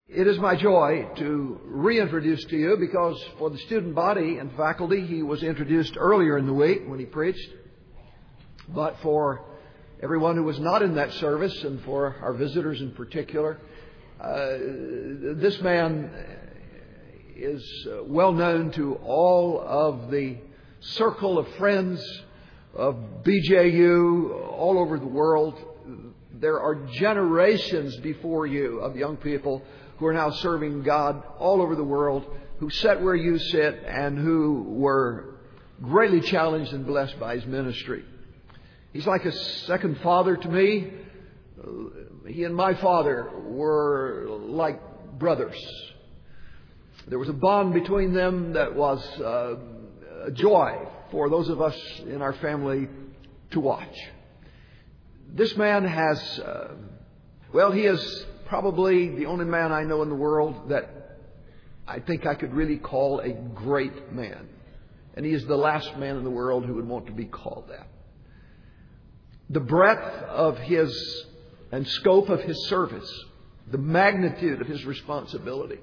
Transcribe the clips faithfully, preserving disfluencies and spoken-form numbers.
It is my joy to reintroduce to you, because for the student body and faculty, he was introduced earlier in the week when he preached. But for everyone who was not in that service, and for our visitors in particular, uh, this man is well known to all of the circle of friends of B J U all over the world. There are generations before you of young people who are now serving God all over the world, who sat where you sit and who were greatly challenged and blessed by his ministry. He's like a second father to me. He and my father were like brothers. There was a bond between them that was uh, a joy for those of us in our family to watch. This man has, uh, well, he is probably the only man I know in the world that I think I could really call a great man. And he is the last man in the world who would want to be called that. The breadth of his and scope of his service, the magnitude of his responsibility.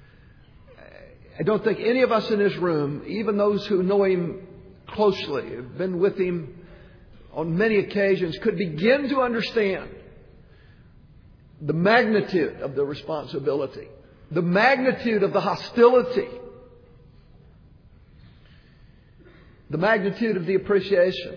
I don't think any of us in this room, even those who know him closely, have been with him on many occasions, could begin to understand the magnitude of the responsibility, the magnitude of the hostility, the magnitude of the appreciation.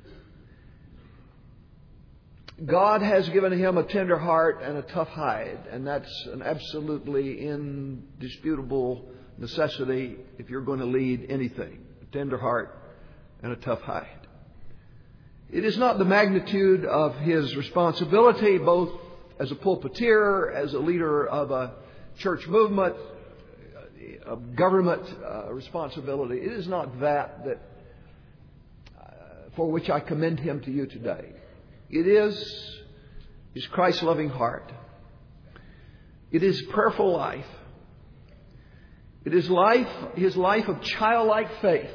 God has given him a tender heart and a tough hide, and that's an absolutely indisputable necessity if you're going to lead anything. A tender heart and a tough hide. It is not the magnitude of his responsibility, both as a pulpiteer, as a leader of a church movement, of government uh, responsibility. It is not that that uh, for which I commend him to you today. It is his Christ-loving heart. It is prayerful life. It is life, his life of childlike faith.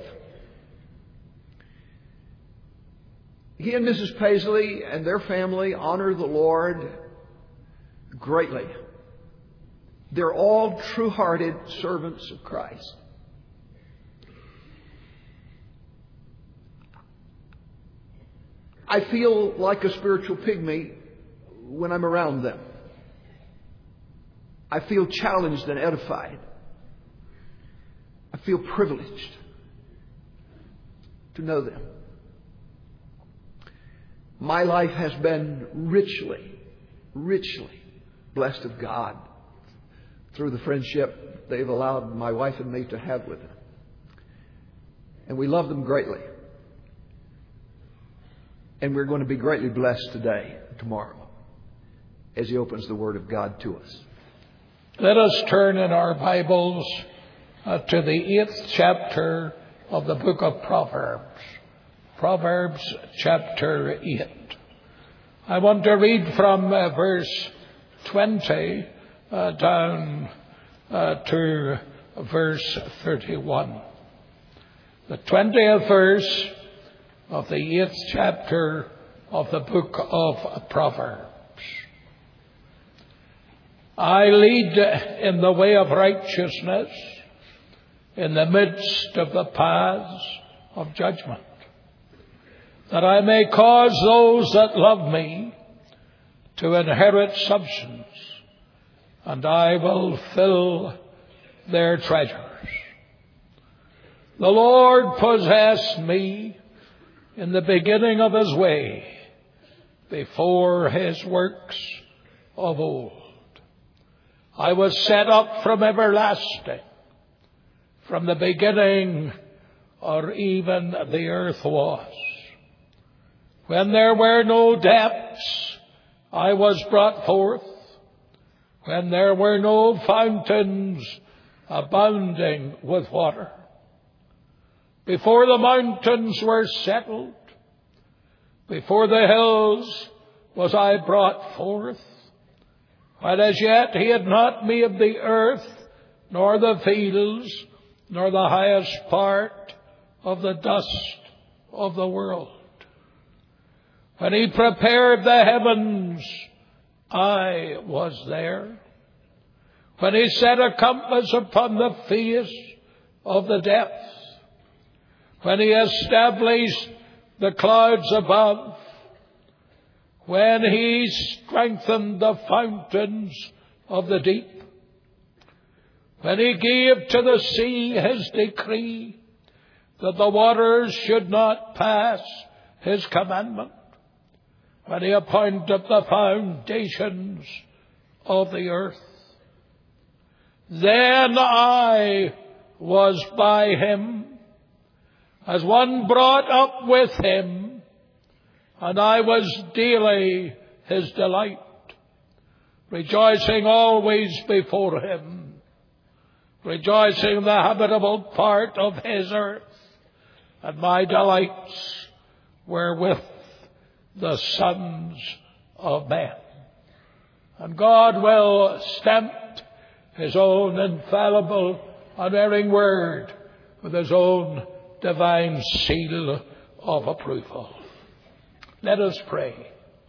He and Missus Paisley and their family honor the Lord greatly. They're all true-hearted servants of Christ. I feel like a spiritual pygmy when I'm around them. I feel challenged and edified. I feel privileged to know them. My life has been richly, richly blessed of God through the friendship they've allowed my wife and me to have with them. And we love them greatly. And we're going to be greatly blessed today and tomorrow as he opens the Word of God to us. Let us turn in our Bibles uh, to the eighth chapter of the book of Proverbs. Proverbs chapter eight. I want to read from uh, verse twenty uh, down uh, to verse thirty-one. The twentieth verse of the eighth chapter of the book of Proverbs. I lead in the way of righteousness in the midst of the paths of judgment, that I may cause those that love me to inherit substance, and I will fill their treasures. The Lord possessed me in the beginning of his way, before his works of old. I was set up from everlasting, from the beginning, or even the earth was. When there were no depths, I was brought forth. When there were no fountains abounding with water. Before the mountains were settled, before the hills was I brought forth. While as yet he had not made the earth, nor the fields, nor the highest part of the dust of the world. When he prepared the heavens, I was there. when he set a compass upon the face of the depths, when he established the clouds above, when he strengthened the fountains of the deep, when he gave to the sea his decree that the waters should not pass his commandment, when he appointed the foundations of the earth. Then I was by him, as one brought up with him, and I was daily his delight, rejoicing always before him, rejoicing in the habitable part of his earth, and my delights were with the sons of men. And God will stamp his own infallible, unerring word with his own divine seal of approval. Let us pray.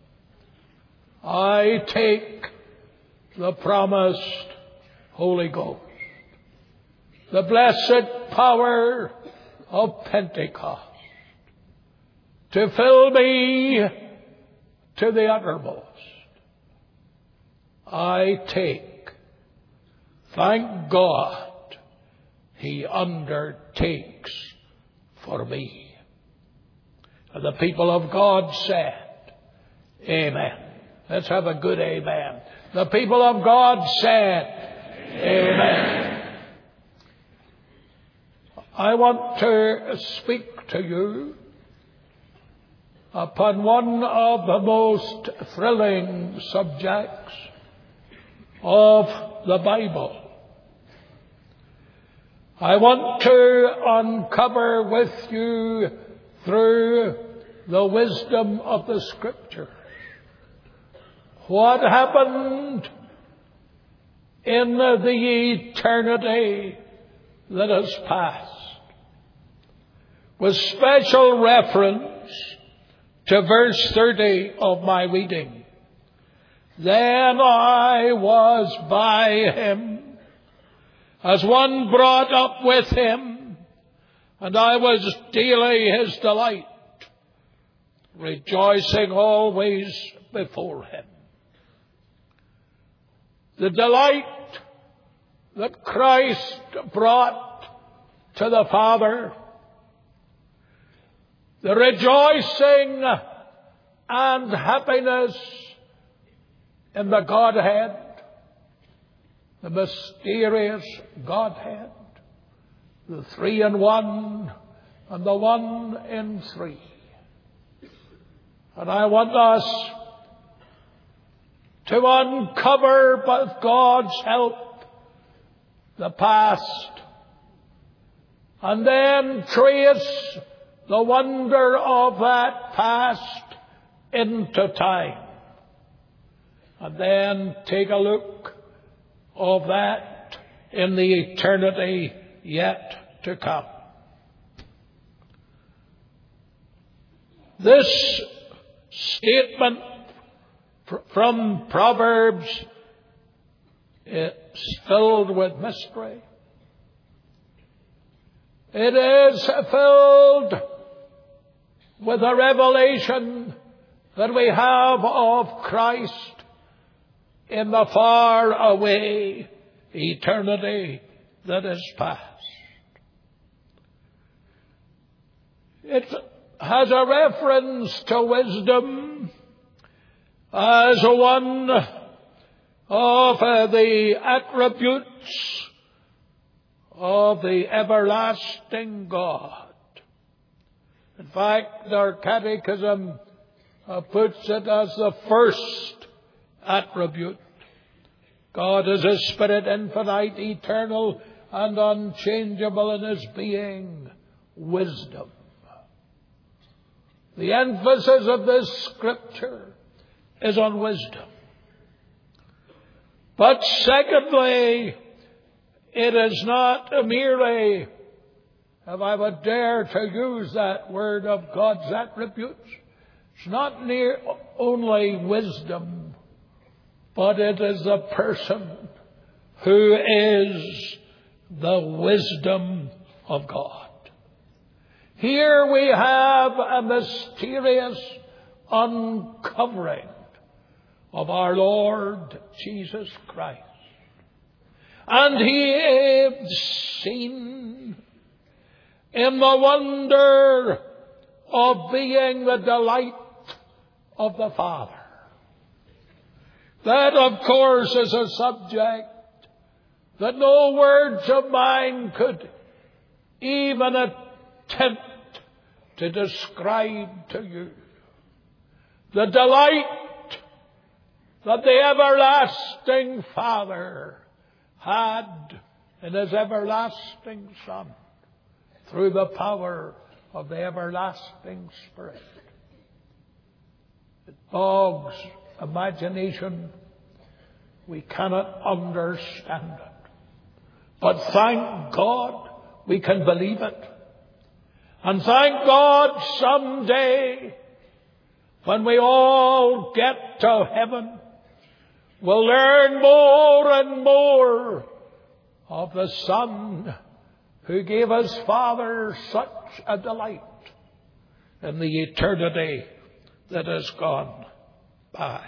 I take the promised Holy Ghost, the blessed power of Pentecost, to fill me to the uttermost. I take. Thank God he undertakes for me. And the people of God said, Amen. Let's have a good amen. The people of God said, Amen. I want to speak to you upon one of the most thrilling subjects of the Bible. I want to uncover with you through the wisdom of the Scripture what happened in the eternity that has passed, with special reference to verse thirty of my reading. Then I was by him, as one brought up with him, and I was daily his delight, rejoicing always before him. The delight that Christ brought to the Father, the rejoicing and happiness in the Godhead, the mysterious Godhead, the three in one and the one in three. And I want us to uncover, with God's help, the past, and then trace the wonder of that past into time, and then take a look of that in the eternity yet to come. This statement from Proverbs is filled with mystery. It is filled with a revelation that we have of Christ in the far away eternity that is past. It has a reference to wisdom as one of the attributes of the everlasting God. In fact, our catechism puts it as the first attribute. God is a spirit, infinite, eternal, and unchangeable in his being. Wisdom. The emphasis of this scripture is on wisdom. But secondly, it is not merely, if I would dare to use that word, of God's attributes. It's not near only wisdom, but it is the person who is the wisdom of God. Here we have a mysterious uncovering of our Lord Jesus Christ. And He is seen in the wonder of being the delight of the Father. That, of course, is a subject that no words of mine could even attempt to describe to you. The delight that the everlasting Father had in His everlasting Son through the power of the everlasting Spirit. It bogs imagination. We cannot understand it. But thank God we can believe it. And thank God someday when we all get to heaven, we'll learn more and more of the Son who gave His Father such a delight in the eternity that has gone by.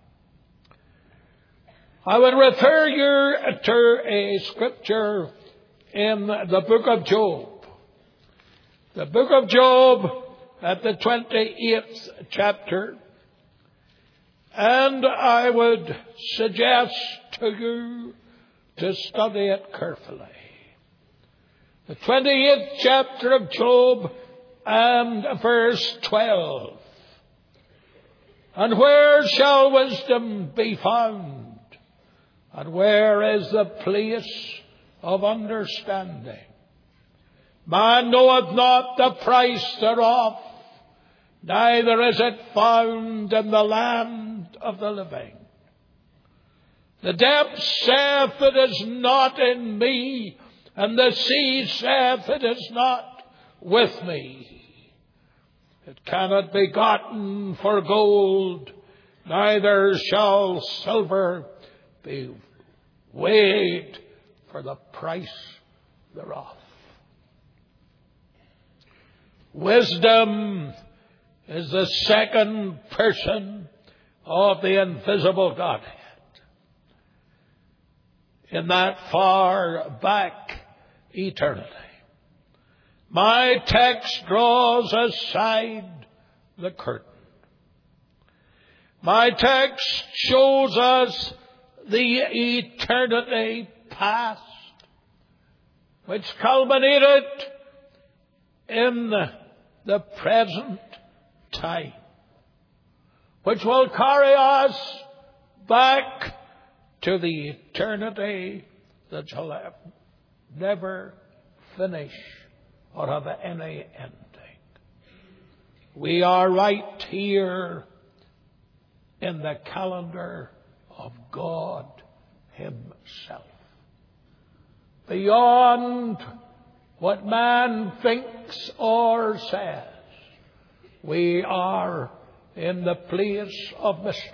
I would refer you to a scripture in the book of Job. The book of Job at the twenty-eighth chapter. And I would suggest to you to study it carefully. The twenty-eighth chapter of Job and verse twelve. And where shall wisdom be found? And where is the place of understanding? Man knoweth not the price thereof, neither is it found in the land of the living. The depth saith, it is not in me, and the sea saith, it is not with me. It cannot be gotten for gold, neither shall silver be weighed for the price thereof. Wisdom is the second person of the invisible Godhead. In that far back eternity. My text draws aside the curtain. My text shows us the eternity past, which culminated in the present time, which will carry us back to the eternity that shall have never finish or have any ending. We are right here in the calendar of God Himself. Beyond what man thinks or says, we are in the place of mystery.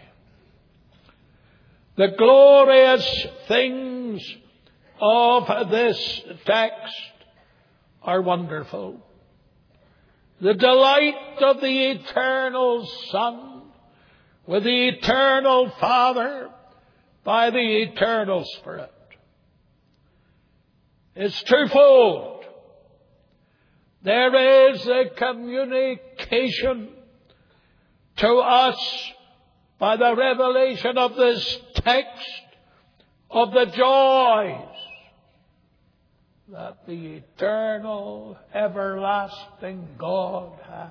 The glorious things of this text are wonderful. The delight of the eternal Son with the eternal Father by the eternal Spirit. It's twofold. There is a communication to us by the revelation of this text of the joys that the eternal, everlasting God has.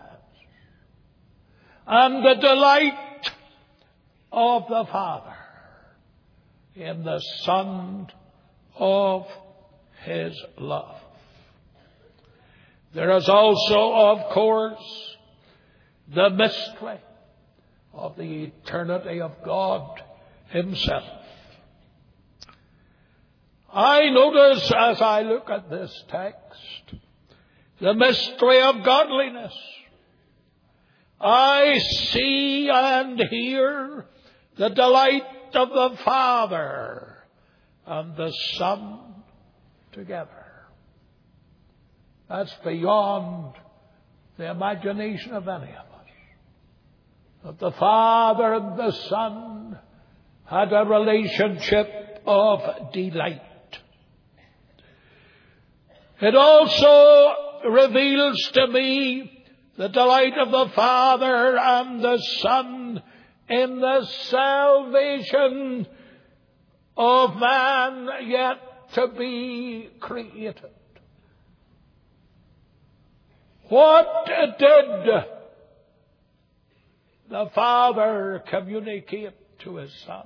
And the delight of the Father in the Son of His love. There is also, of course, the mystery of the eternity of God Himself. I notice as I look at this text the mystery of godliness. I see and hear the delight of the Father and the Son together. That's beyond the imagination of any of us. That the Father and the Son had a relationship of delight. It also reveals to me the delight of the Father and the Son in the salvation of man yet to be created. What did the Father communicate to His Son?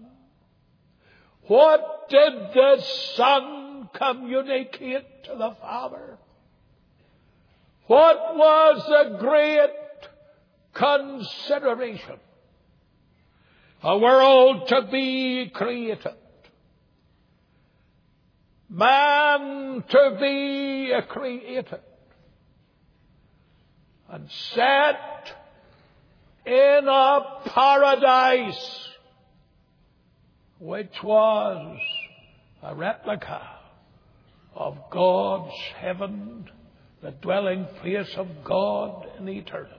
What did the Son communicate to the Father? What was the great consideration? A world to be created. Man to be created. And set in a paradise which was a replica of God's heaven, the dwelling place of God in eternity.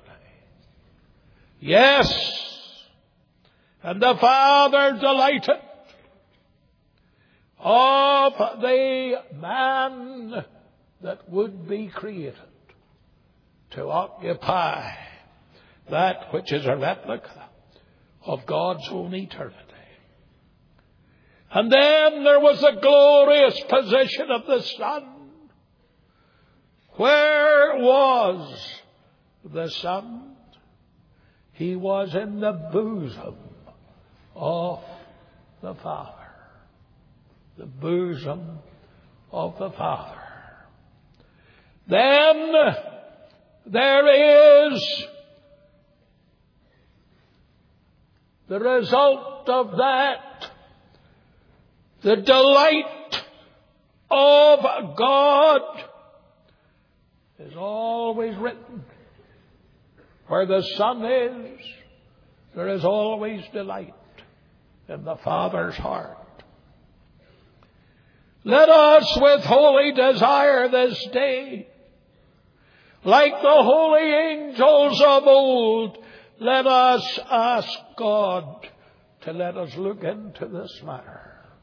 Yes, and the Father delighted of the man that would be created to occupy that which is a replica of God's own eternity. And then there was the glorious position of the Son. Where was the Son? He was in the bosom of the Father. The bosom of the Father. Then there is the result of that, the delight of God is always written. Where the Son is, there is always delight in the Father's heart. Let us with holy desire this day, like the holy angels of old, let us ask God to let us look into this matter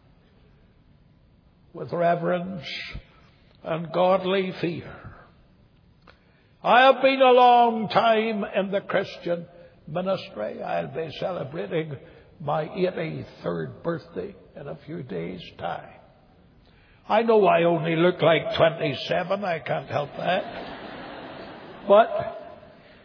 with reverence and godly fear. I have been a long time in the Christian ministry. I'll be celebrating my eighty-third birthday in a few days' time. I know I only look like twenty-seven. I can't help that. But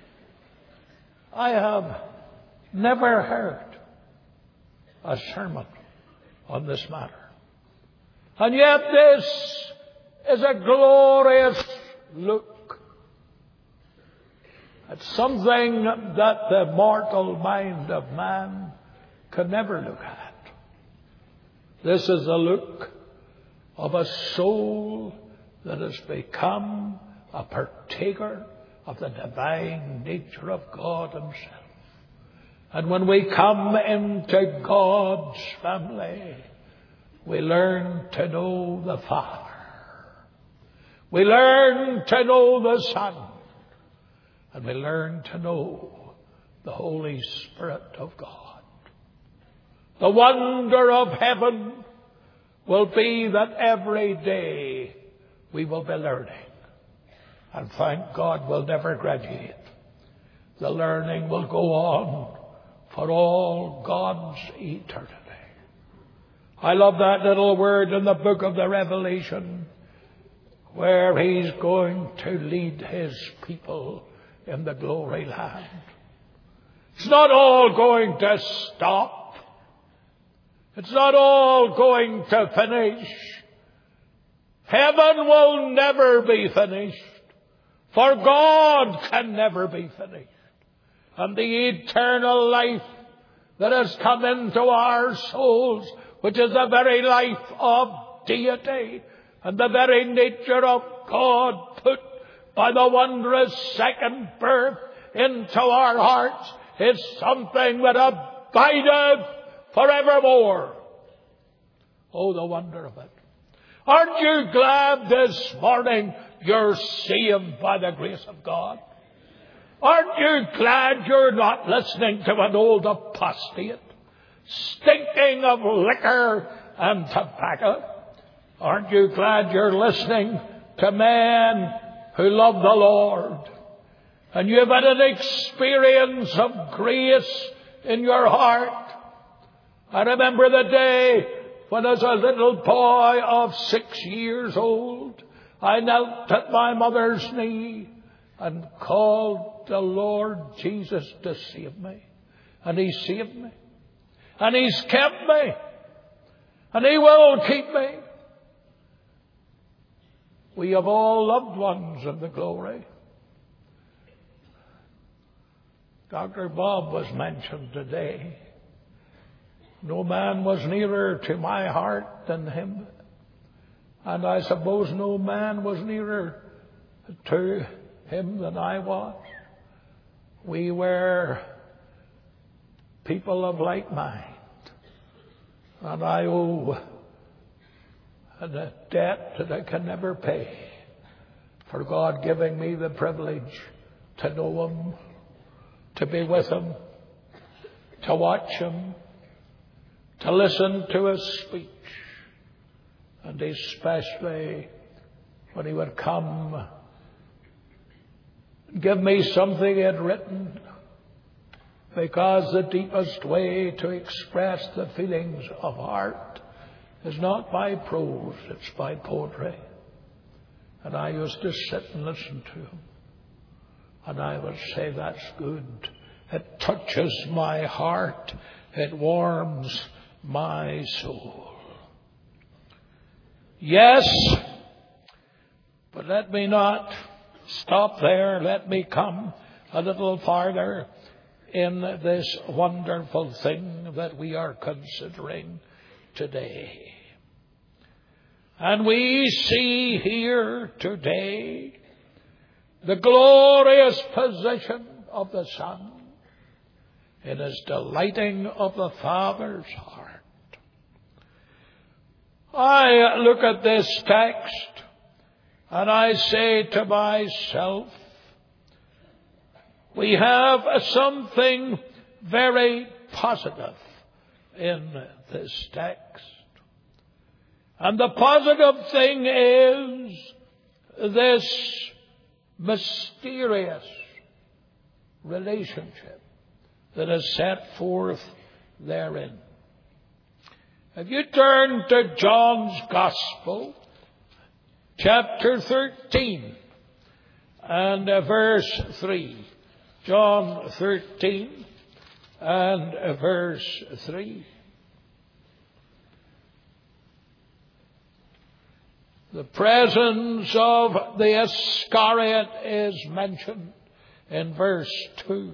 I have never heard a sermon on this matter. And yet this is a glorious look at something that the mortal mind of man can never look at. This is a look of a soul that has become a partaker of the divine nature of God Himself. And when we come into God's family, we learn to know the Father. We learn to know the Son. And we learn to know the Holy Spirit of God. The wonder of heaven will be that every day we will be learning. And thank God we'll never graduate. The learning will go on for all God's eternity. I love that little word in the book of the Revelation where He's going to lead His people in the glory land. It's not all going to stop. It's not all going to finish. Heaven will never be finished, for God can never be finished. And the eternal life that has come into our souls, which is the very life of deity and the very nature of God put by the wondrous second birth into our hearts, is something that abideth forevermore. Oh, the wonder of it. Aren't you glad this morning you're saved by the grace of God? Aren't you glad you're not listening to an old apostate, stinking of liquor and tobacco? Aren't you glad you're listening to men who love the Lord? And you've had an experience of grace in your heart. I remember the day when as a little boy of six years old, I knelt at my mother's knee and called the Lord Jesus to save me. And He saved me. And He's kept me. And He will keep me. We have all loved ones in the glory. Doctor Bob was mentioned today. No man was nearer to my heart than him. And I suppose no man was nearer to him than I was. We were people of like mind. And I owe a debt that I can never pay for God giving me the privilege to know Him, to be with Him, to watch Him, to listen to His speech, and especially when He would come and give me something He had written, because the deepest way to express the feelings of heart is not by prose, it's by poetry. And I used to sit and listen to Him. And I would say, that's good. It touches my heart. It warms my soul. Yes, but let me not stop there. Let me come a little farther in this wonderful thing that we are considering today. And we see here today the glorious position of the Son in His delighting of the Father's heart. I look at this text and I say to myself, we have something very positive in this text. And the positive thing is this mysterious relationship that is set forth therein. If you turn to John's Gospel, chapter thirteen, and verse three. John thirteen and verse three. The presence of the Iscariot is mentioned in verse two.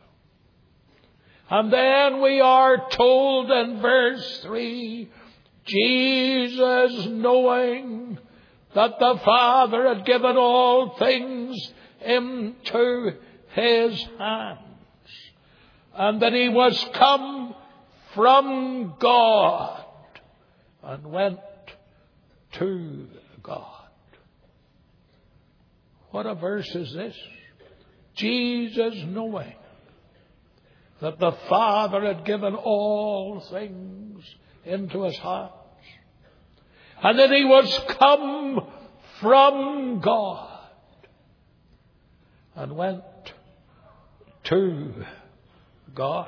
And then we are told in verse three, Jesus, knowing that the Father had given all things into His hands, and that He was come from God and went to God. What a verse is this? Jesus, knowing that the Father had given all things into His hands, and that He was come from God and went to God.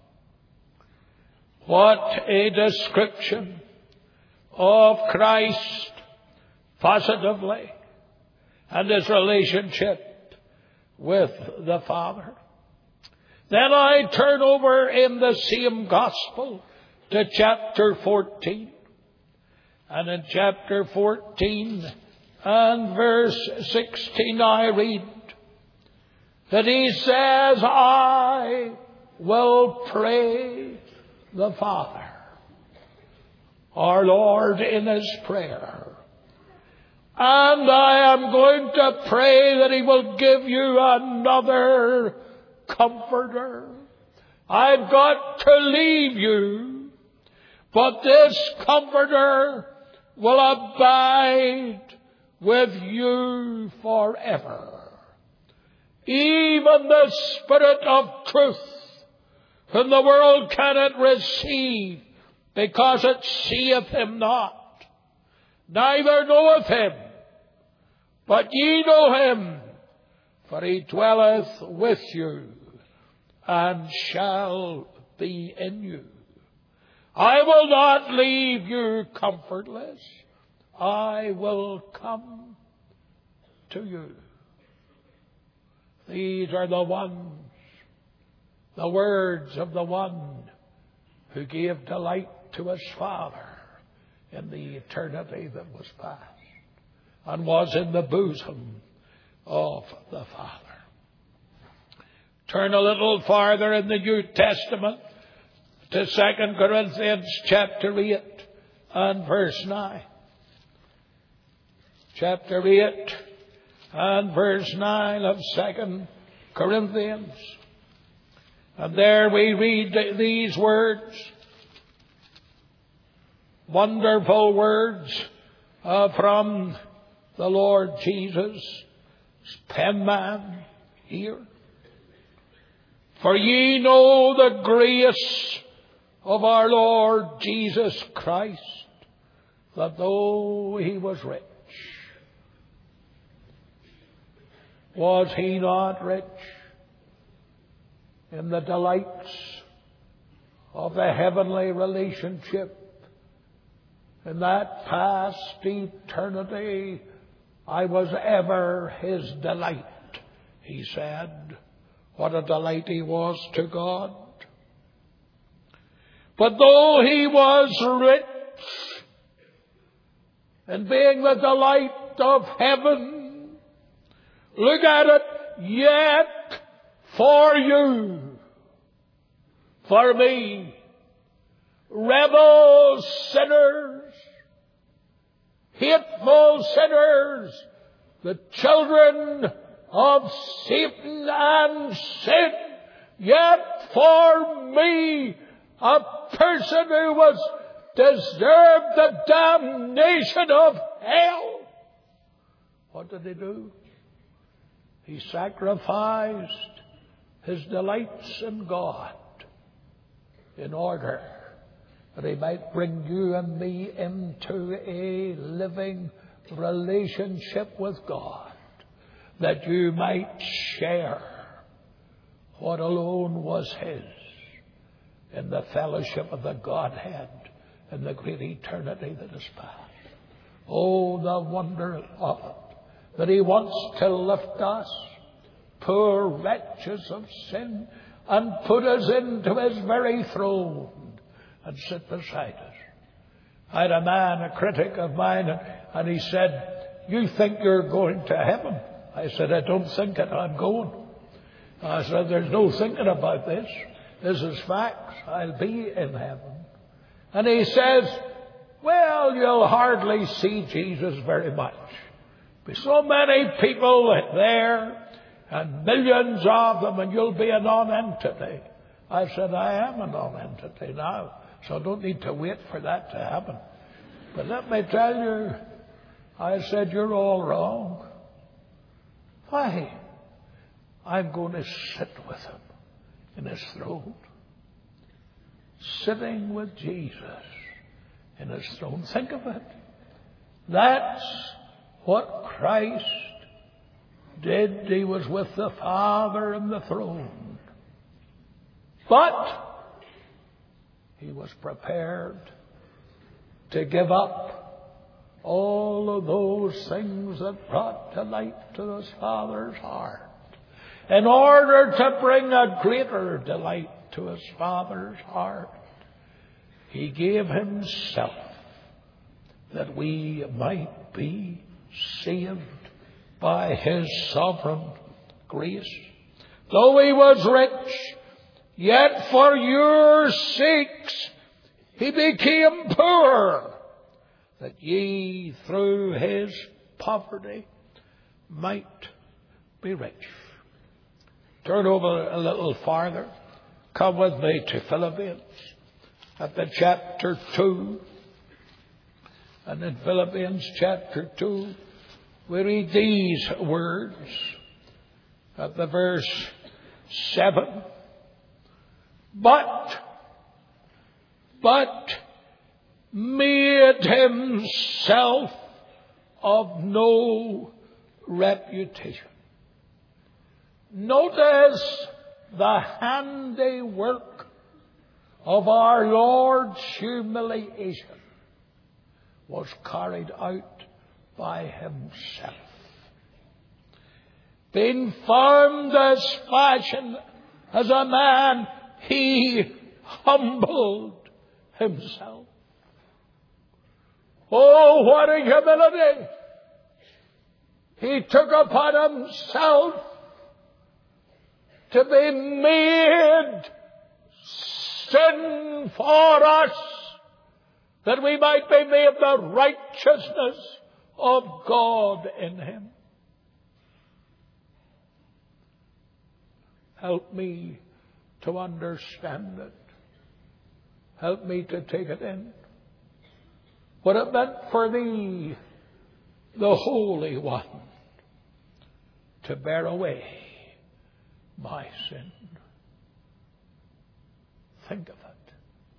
What a description of Christ positively and His relationship with the Father. Then I turn over in the same Gospel to chapter fourteen. And in chapter fourteen and verse sixteen I read that He says, I will pray the Father. Our Lord in His prayer. And I am going to pray that He will give you another Comforter. I've got to leave you, but this Comforter will abide with you forever. Even the Spirit of truth, whom the world cannot receive, because it seeth him not, neither knoweth him. But ye know him, for he dwelleth with you, and shall be in you. I will not leave you comfortless. I will come to you. These are the ones, the words of the one who gave delight to his Father in the eternity that was past, and was in the bosom of the Father. Turn a little farther in the New Testament to Second Corinthians chapter eight and verse nine. Chapter eight and verse nine of Second Corinthians. And there we read these words, wonderful words uh, from the Lord Jesus' penman here. For ye know the grace of our Lord Jesus Christ, that though he was rich, was he not rich in the delights of the heavenly relationship? In that past eternity, I was ever his delight, he said. What a delight he was to God. But though he was rich, and being the delight of heaven, look at it, yet for you, for me, rebel sinners, hateful sinners, the children of Satan and sin, yet for me, a person who was deserved the damnation of hell. What did he do? He sacrificed his delights in God in order that he might bring you and me into a living relationship with God, that you might share what alone was his in the fellowship of the Godhead in the great eternity that is past. Oh, the wonder of it, that he wants to lift us, poor wretches of sin, and put us into his very throne and sit beside us. I had a man, a critic of mine, and he said, "You think you're going to heaven?" I said, "I don't think it, I'm going." I said, "There's no thinking about this. This is facts. I'll be in heaven." And he says, "Well, you'll hardly see Jesus very much. Be so many people there, and millions of them, and you'll be a non-entity." I said, "I am a non-entity now, so I don't need to wait for that to happen. But let me tell you," I said, "you're all wrong. Why? I'm going to sit with him in his throne." Sitting with Jesus in his throne. Think of it. That's what Christ did. He was with the Father in the throne. But he was prepared to give up all of those things that brought delight to his Father's heart in order to bring a greater delight to his Father's heart. He gave himself that we might be saved by his sovereign grace. Though he was rich, yet for your sakes he became poor, that ye through his poverty might be rich. Turn over a little farther. Come with me to Philippians at the chapter two. And in Philippians chapter two, we read these words at the verse seven. But, but made himself of no reputation. Notice the handiwork of our Lord's humiliation was carried out by himself. Being formed as fashion as a man, he humbled himself. Oh, what a humility! He took upon himself to be made sin for us, that we might be made the righteousness of God in him. Help me to understand it. Help me to take it in. What it meant for thee, the Holy One, to bear away my sin. Think of it.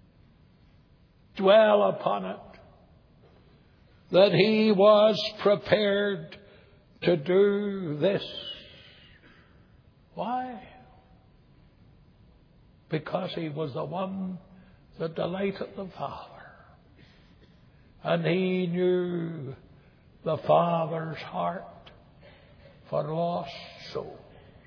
Dwell upon it. That he was prepared to do this. Why? Because he was the one that delighted the Father. And he knew the Father's heart for lost souls.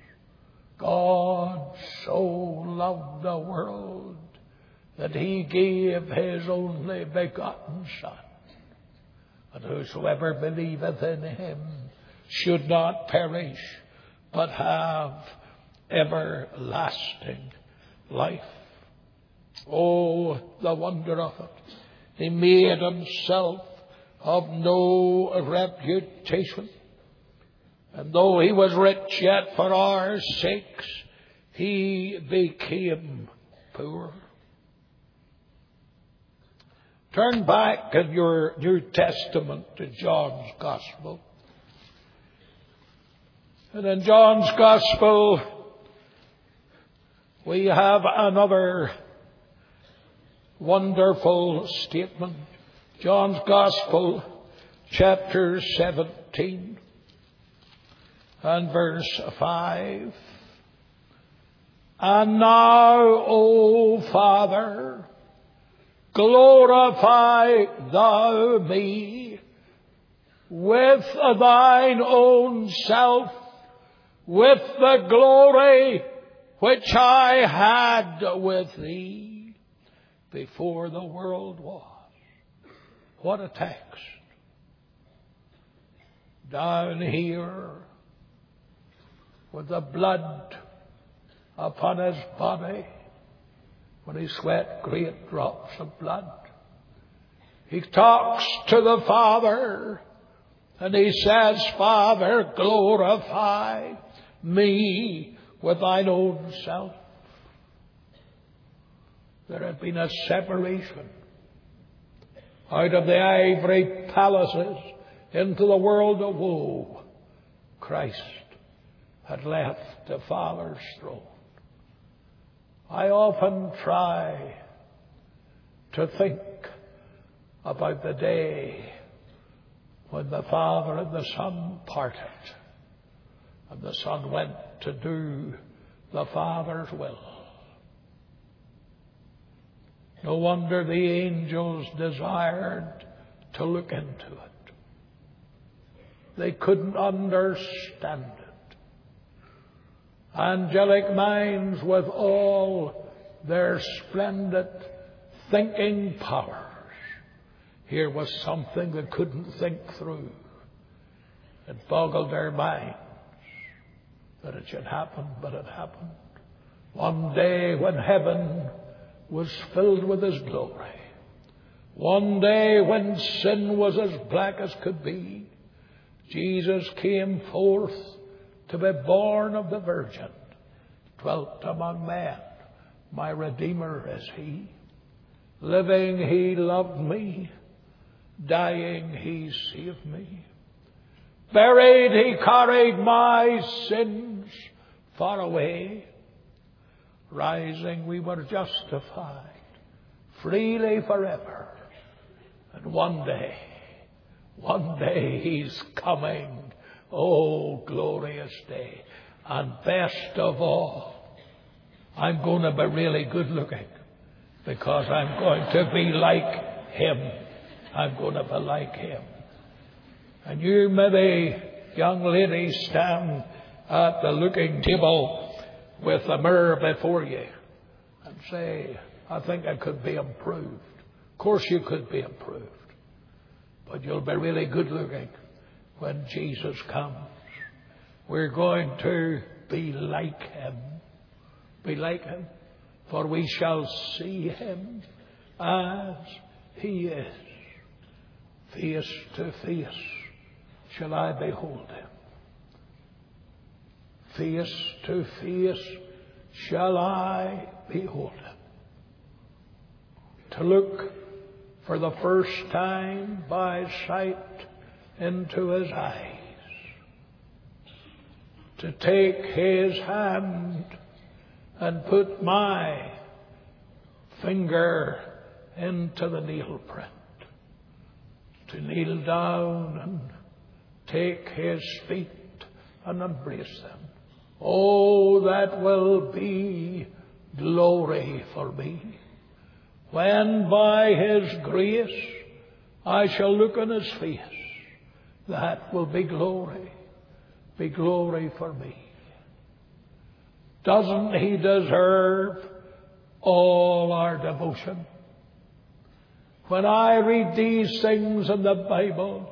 God so loved the world that he gave his only begotten Son. And whosoever believeth in him should not perish, but have everlasting life. Oh, the wonder of it. He made himself of no reputation. And though he was rich, yet for our sakes he became poor. Turn back in your New Testament to John's Gospel. And in John's Gospel we have another wonderful statement. John's Gospel, chapter seventeen and verse five. And now, O Father, glorify thou me with thine own self, with the glory which I had with thee before the world was. What a text. Down here, with the blood upon his body, when he sweat great drops of blood, he talks to the Father and he says, Father, glorify me with thine own self. There had been a separation out of the ivory palaces into the world of woe. Christ had left the Father's throne. I often try to think about the day when the Father and the Son parted, and the Son went to do the Father's will. No wonder the angels desired to look into it. They couldn't understand it. Angelic minds, with all their splendid thinking powers, here was something they couldn't think through. It boggled their minds that it should happen, but it happened. One day when heaven was filled with his glory, one day when sin was as black as could be, Jesus came forth to be born of the Virgin, dwelt among men. My Redeemer is he. Living, he loved me. Dying, he saved me. Buried, he carried my sins far away. Rising, we were justified freely forever. And one day, one day he's coming. Oh, glorious day. And best of all, I'm going to be really good looking, because I'm going to be like him. I'm going to be like him. And you maybe, young ladies, stand at the looking table with a mirror before you and say, I think I could be improved. Of course you could be improved. But you'll be really good looking when Jesus comes. We're going to be like him. Be like him. For we shall see him as he is. Face to face shall I behold him. Face to face shall I behold him. To look for the first time by sight into his eyes. To take his hand and put my finger into the needle print. To kneel down and take his feet and embrace them. Oh, that will be glory for me. When by his grace I shall look on his face, that will be glory, be glory for me. Doesn't he deserve all our devotion? When I read these things in the Bible,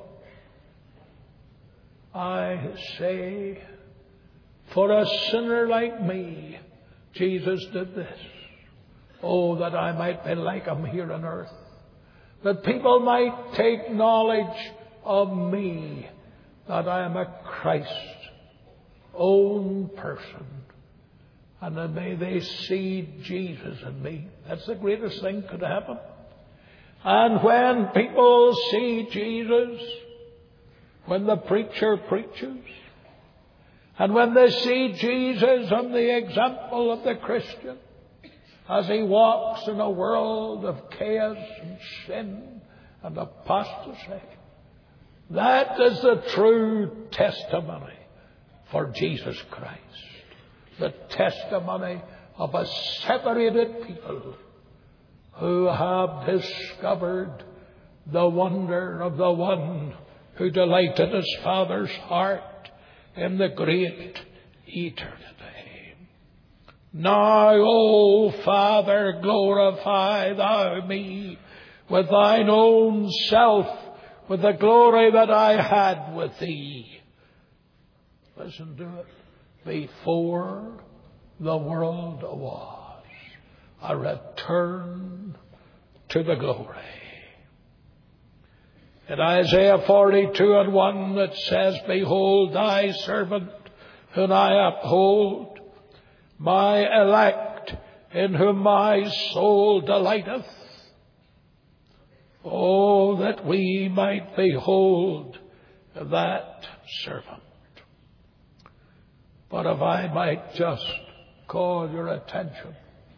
I say, for a sinner like me, Jesus did this. Oh, that I might be like him here on earth. That people might take knowledge of me, that I am a Christ's own person. And then may they see Jesus in me. That's the greatest thing could happen. And when people see Jesus, when the preacher preaches, and when they see Jesus on the example of the Christian, as he walks in a world of chaos and sin and apostasy, that is the true testimony for Jesus Christ. The testimony of a separated people who have discovered the wonder of the one who delighted his Father's heart in the great eternity. Now, O Father, glorify thou me with thine own self, with the glory that I had with thee. Listen to it. Before the world was, a return to the glory. In Isaiah forty-two and one it says, behold thy servant whom I uphold, my elect in whom my soul delighteth. Oh, that we might behold that servant. But if I might just call your attention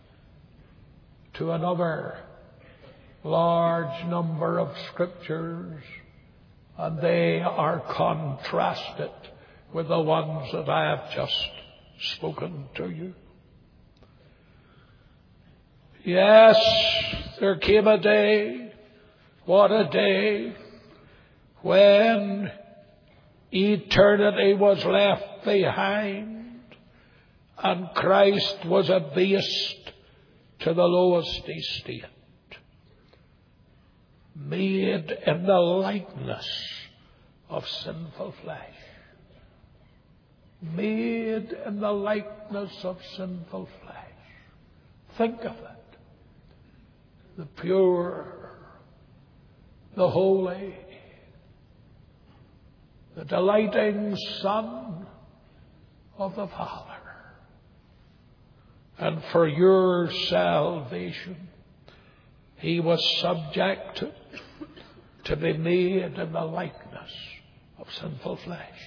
to another large number of scriptures, and they are contrasted with the ones that I have just spoken to you. Yes, there came a day, what a day, when eternity was left behind and Christ was abased to the lowest estate, made in the likeness of sinful flesh. Made in the likeness of sinful flesh. Think of it. The pure, the holy, the delighting Son of the Father. And for your salvation, he was subject to be made in the likeness of sinful flesh.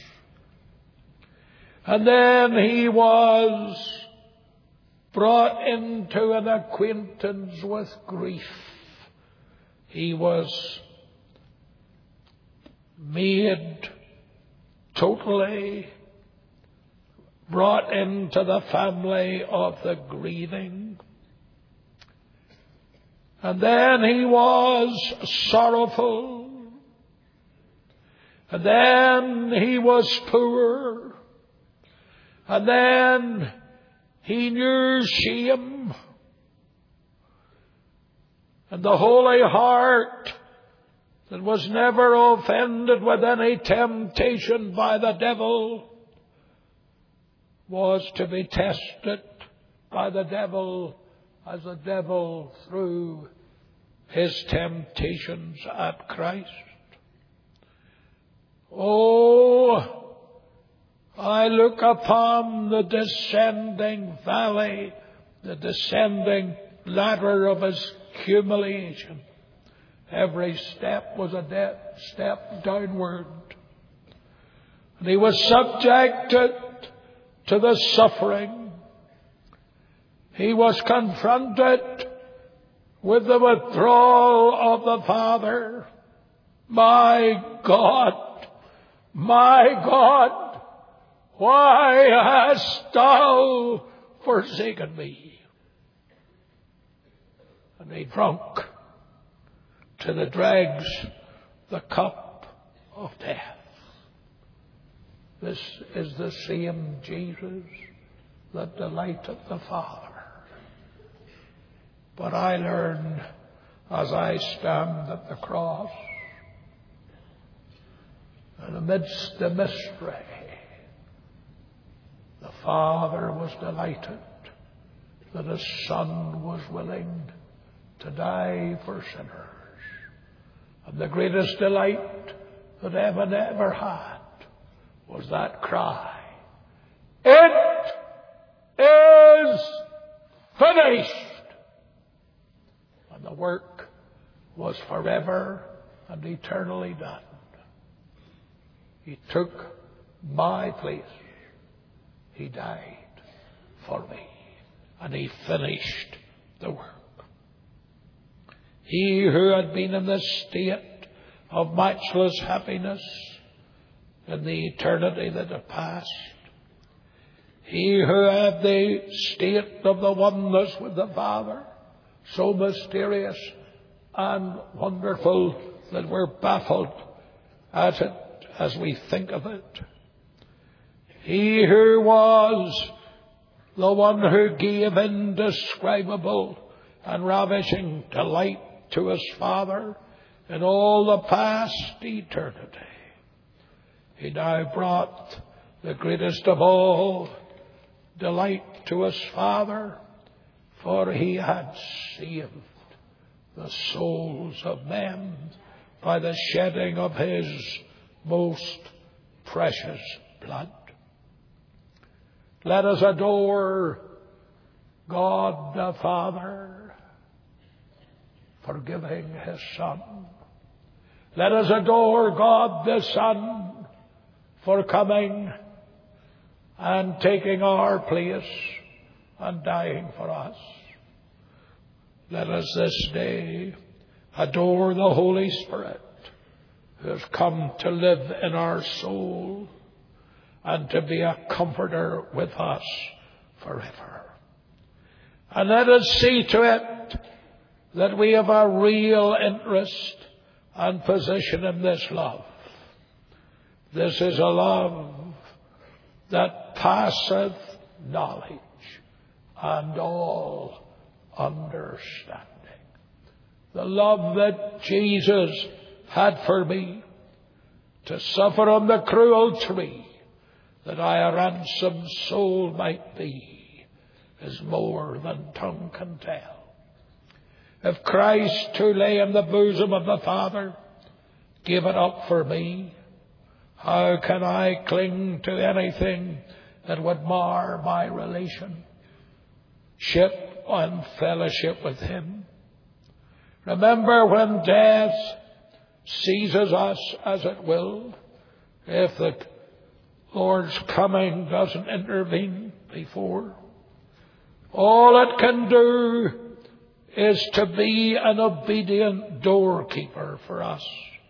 And then he was brought into an acquaintance with grief. He was made totally brought into the family of the grieving. And then he was sorrowful. And then he was poor. And then he knew shame. And the Holy Heart that was never offended with any temptation by the devil was to be tested by the devil as the devil threw his temptations at Christ. Oh, I look upon the descending valley, the descending ladder of his humiliation. Every step was a de- step downward. And he was subjected to the suffering. He was confronted with the withdrawal of the Father. My God, my God, why hast thou forsaken me? And he drank to the dregs the cup of death. This is the same Jesus that delighteth the Father. But I learn as I stand at the cross, and amidst the mystery, the Father was delighted that His Son was willing to die for sinners. And the greatest delight that heaven ever had was that cry, "It is finished!" And the work was forever and eternally done. He took my place. He died for me. And He finished the work. He who had been in the state of matchless happiness in the eternity that had passed, He who had the state of the oneness with the Father, so mysterious and wonderful that we're baffled at it as we think of it. He who was the one who gave indescribable and ravishing delight to His Father in all the past eternity. He now brought the greatest of all delight to His Father, for He had saved the souls of men by the shedding of His most precious blood. Let us adore God the Father for giving His Son. Let us adore God the Son for coming and taking our place and dying for us. Let us this day adore the Holy Spirit, who has come to live in our soul and to be a comforter with us forever. And let us see to it that we have a real interest and position in this love. This is a love that passeth knowledge and all understanding. The love that Jesus had for me to suffer on the cruel tree, that I a ransomed soul might be, is more than tongue can tell. If Christ, who lay in the bosom of the Father, gave it up for me, how can I cling to anything that would mar my relationship and fellowship with Him? Remember when death seizes us, as it will, if the Lord's coming doesn't intervene before. All it can do is to be an obedient doorkeeper for us,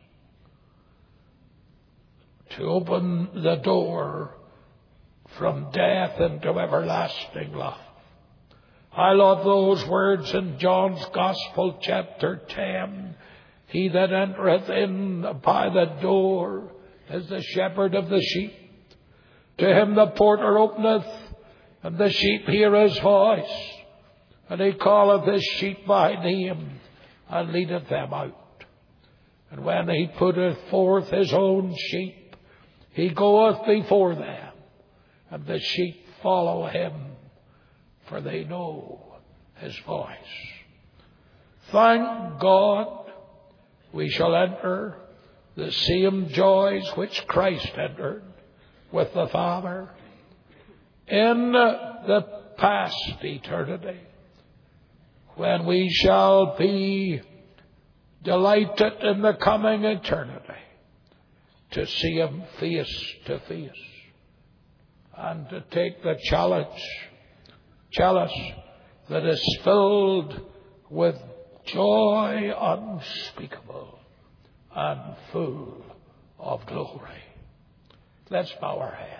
to open the door from death into everlasting life. I love those words in John's Gospel, chapter ten. He that entereth in by the door is the shepherd of the sheep. To him the porter openeth, and the sheep hear his voice. And he calleth his sheep by name, and leadeth them out. And when he putteth forth his own sheep, he goeth before them, and the sheep follow him, for they know his voice. Thank God we shall enter the same joys which Christ entered with the Father in the past eternity, when we shall be delighted in the coming eternity to see him face to face and to take the chalice, chalice that is filled with joy unspeakable and full of glory. Let's bow our heads.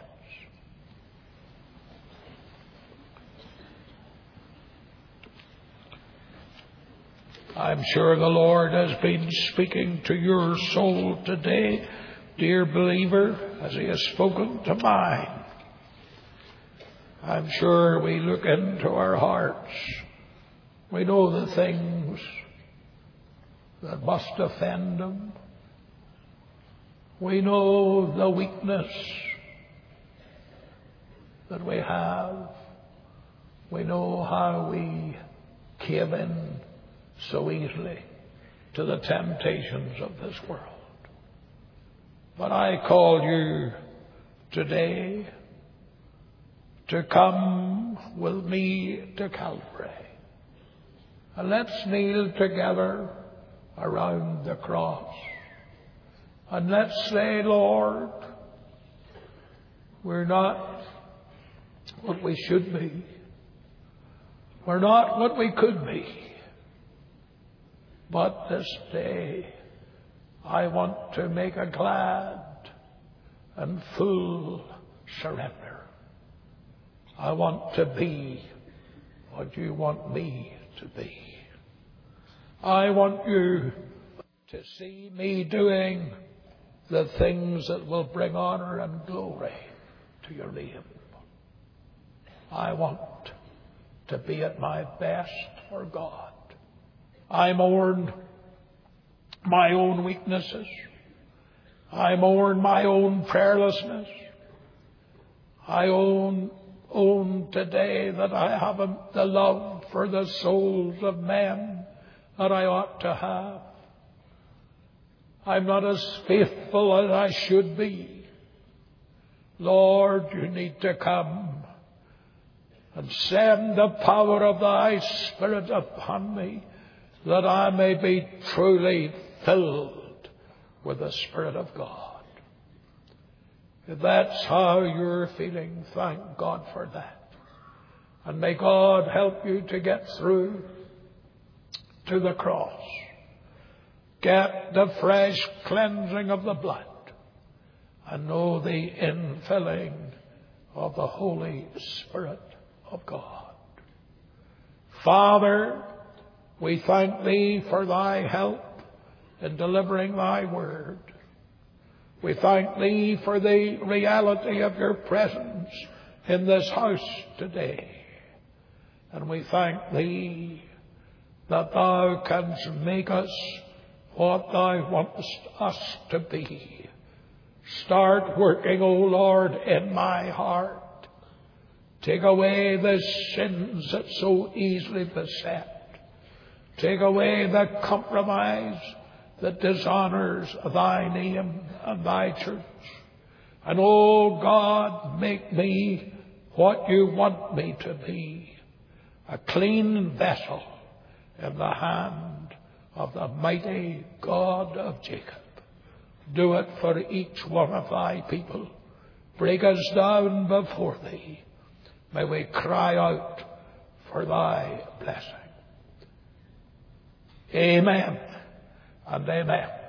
I'm sure the Lord has been speaking to your soul today, dear believer, as he has spoken to mine. I'm sure we look into our hearts. We know the things that must offend him. We know the weakness that we have. We know how we cave in so easily to the temptations of this world. But I call you today to come with me to Calvary. And let's kneel together around the cross. And let's say, Lord, we're not what we should be. We're not what we could be. But this day, I want to make a glad and full surrender. I want to be what you want me to be. I want you to see me doing the things that will bring honor and glory to your name. I want to be at my best for God. I mourn my own weaknesses. I mourn my own prayerlessness. I own, own today that I haven't the love for the souls of men that I ought to have. I'm not as faithful as I should be. Lord, you need to come and send the power of thy Spirit upon me, that I may be truly filled with the Spirit of God. If that's how you're feeling, thank God for that. And may God help you to get through to the cross. Get the fresh cleansing of the blood and know the infilling of the Holy Spirit of God. Father, we thank thee for thy help in delivering thy word. We thank thee for the reality of your presence in this house today. And we thank thee that thou canst make us what thou wantest us to be. Start working, O Lord, in my heart. Take away the sins that so easily beset. Take away the compromise that dishonors thy name and thy church. And, oh God, make me what you want me to be, a clean vessel in the hand of the mighty God of Jacob. Do it for each one of thy people. Break us down before thee. May we cry out for thy blessing. Amen and amen.